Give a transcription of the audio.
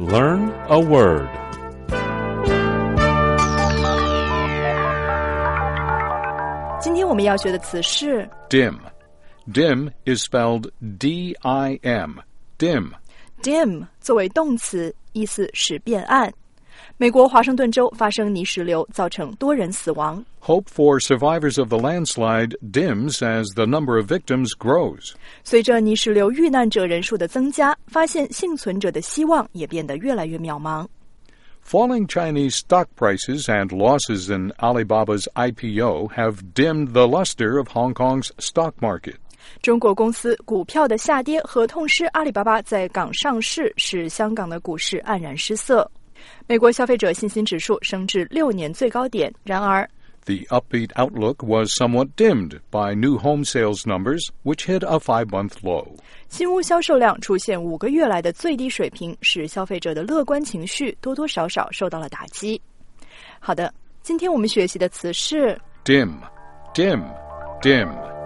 Learn a word. 今天我们要学的词是 Dim. Dim is spelled D-I-M. Dim. dim 作为动词，意思是变暗。美国华盛顿州发生泥石流，造成多人死亡。 Hope for survivors of the landslide dims as the number of victims grows. 随着泥石流遇难者人数的增加，发现幸存者的希望也变得越来越渺茫。 Falling Chinese stock prices and losses in Alibaba's IPO have dimmed the luster of Hong Kong's stock market. 中国公司股票的下跌和痛失阿里巴巴在港上市，使香港的股市黯然失色。美国消费者信心指数升至6年最高点，然而 The upbeat outlook was somewhat dimmed by new home sales numbers, which hit a 5-month low. 新屋销售量出现5个月来的最低水平，使消费者的乐观情绪多多少少受到了打击。好的，今天我们学习的词是 Dim, dim, dim.